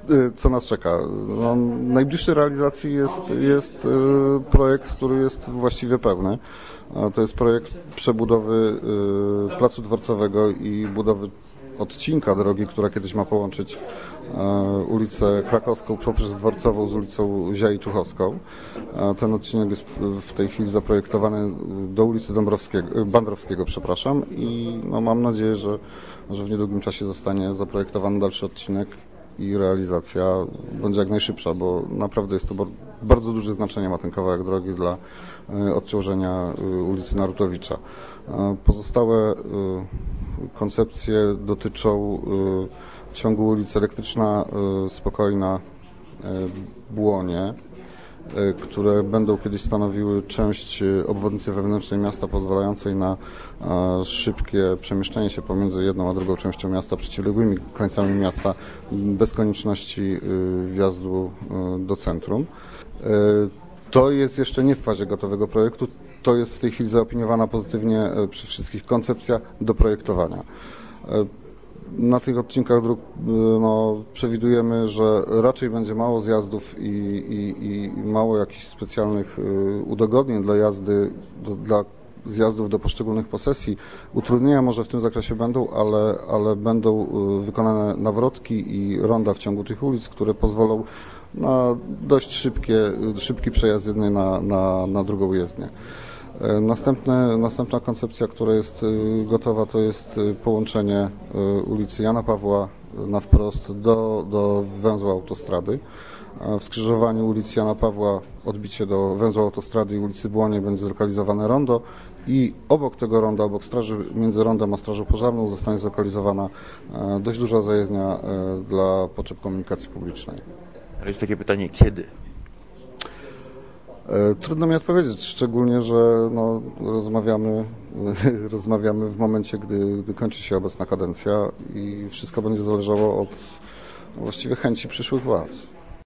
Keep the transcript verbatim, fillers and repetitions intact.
co nas czeka? No, najbliższej realizacji jest, jest projekt, który jest właściwie pełny. To jest projekt przebudowy placu dworcowego i budowy odcinka drogi, która kiedyś ma połączyć ulicę Krakowską poprzez Dworcową z ulicą Ziai Tuchowską. Ten odcinek jest w tej chwili zaprojektowany do ulicy Dąbrowskiego, Bandrowskiego, przepraszam, i no, mam nadzieję, że, że w niedługim czasie zostanie zaprojektowany dalszy odcinek i realizacja będzie jak najszybsza, bo naprawdę jest to bardzo duże znaczenie ma ten kawałek drogi dla odciążenia ulicy Narutowicza. Pozostałe koncepcje dotyczą ciągu ulicy Elektryczna, Spokojna, Błonie, które będą kiedyś stanowiły część obwodnicy wewnętrznej miasta pozwalającej na szybkie przemieszczenie się pomiędzy jedną a drugą częścią miasta, przeciwległymi krańcami miasta, bez konieczności wjazdu do centrum. To jest jeszcze nie w fazie gotowego projektu, to jest w tej chwili zaopiniowana pozytywnie przy wszystkich koncepcja do projektowania. Na tych odcinkach dróg no, przewidujemy, że raczej będzie mało zjazdów i, i, i mało jakichś specjalnych udogodnień dla jazdy, do, dla zjazdów do poszczególnych posesji. Utrudnienia może w tym zakresie będą, ale, ale będą wykonane nawrotki i ronda w ciągu tych ulic, które pozwolą na dość szybkie, szybki przejazd z jednej na, na, na drugą jezdnię. Następne, następna koncepcja, która jest gotowa, to jest połączenie ulicy Jana Pawła na wprost do, do węzła autostrady. W skrzyżowaniu ulicy Jana Pawła odbicie do węzła autostrady i ulicy Błonie będzie zlokalizowane rondo i obok tego ronda, obok straży, między rondem a strażą pożarną zostanie zlokalizowana dość duża zajezdnia dla potrzeb komunikacji publicznej. Ale jest takie pytanie, kiedy? Trudno mi odpowiedzieć, szczególnie, że no, rozmawiamy, rozmawiamy w momencie, gdy, gdy kończy się obecna kadencja i wszystko będzie zależało od właściwie chęci przyszłych władz.